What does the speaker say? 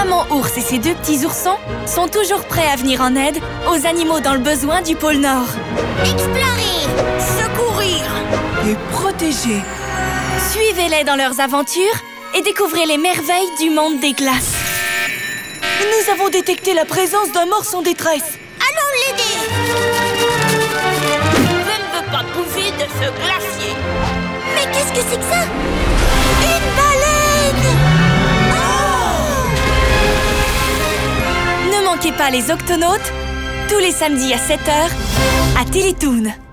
Maman ours et ses 2 petits oursons sont toujours prêts à venir en aide aux animaux dans le besoin du pôle Nord. Explorer, secourir et protéger. Suivez-les dans leurs aventures et découvrez les merveilles du monde des glaces. Nous avons détecté la présence d'un morse en détresse. Allons l'aider. Je ne veux pas bouffer de ce glacier. Mais qu'est-ce que c'est que ça? Une baleine! Ne manquez pas les Octonautes, tous les samedis à 7h, à Télétoon.